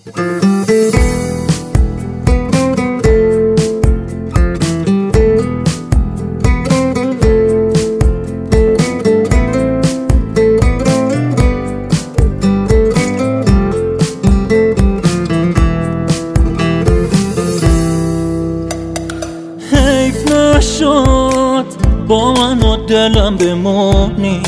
حیف نشد با من و دلم بمونی،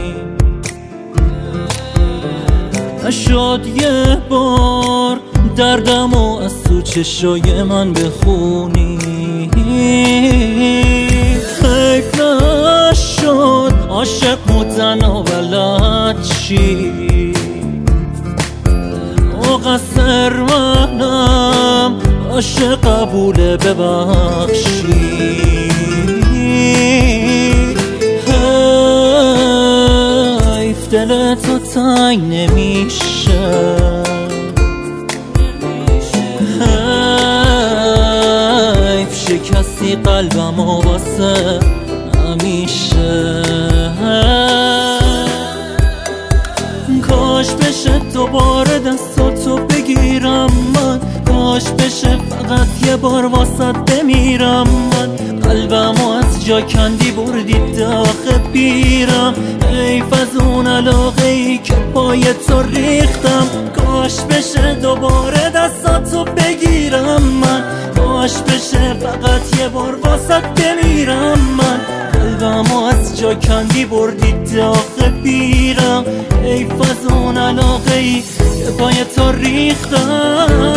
نشد یه بار دردم و از تو چشای من بخونی. حیف نشد عاشق بودن و بلد چی، مقصر منم عاشق قبول ببخشی. حیف دل تو تنگ نمیشه، حیف شکستی قلبم و واسه همیشه. کاش بشه دوباره دستاتو بگیرم من، کاش بشه فقط یه بار واسط بمیرم من. قلبمو از جا کندی بردی داخل بیرم، حیف از اون علاقه ای که پای تو ریختم. کاش بشه دوباره دستاتو بگیرم من، کاش بشه فقط یه بار واسط بمیرم من. قلبمو از جا کندی بردی داخل بیرم، حیف از اون علاقه ای که پای تو ریختم.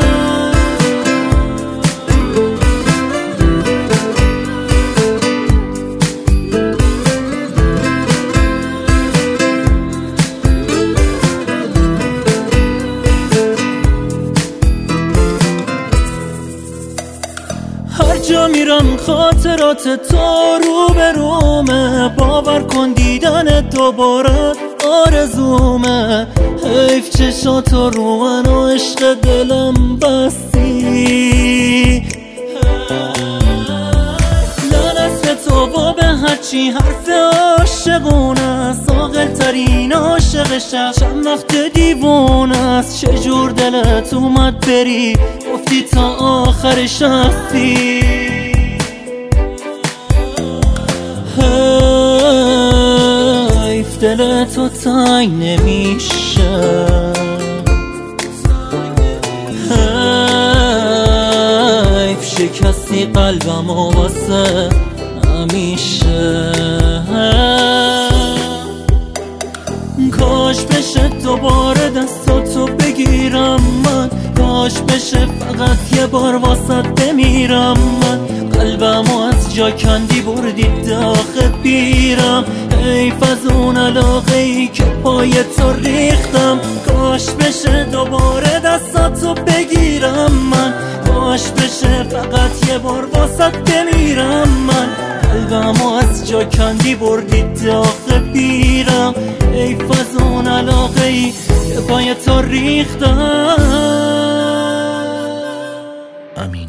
هر جا میرم خاطرات تو رو به رومه، باور کن دیدن دوباره آرزومه. حیف چشاتو رو من و عشق دلم بستی، لعنت به تو و به هرچی حرف عاشقونه است. عاقل ترین عاشق شب چند وقت دیوونه است. چجور دلت اومد بری گفتی تا آخرش هستی. حیف دل تو تنگ نمیشه، حیف شکستی قلبم و واسه همیشه. کاش بشه دوباره دستاتو بگیرم من، کاش بشه فقط یه بار واسط بمیرم من. قلبمو از جا کندی بردی داخل بیرم، حیف از اون علاقه ای که پای تو ریختم. کاش بشه دوباره دستاتو بگیرم من، کاش بشه فقط یه بار واسط بمیرم من. قلبمو از جا کندی بردی داخل بیرم، حیف از اون علاقه ای که پای تو ریختم. امین.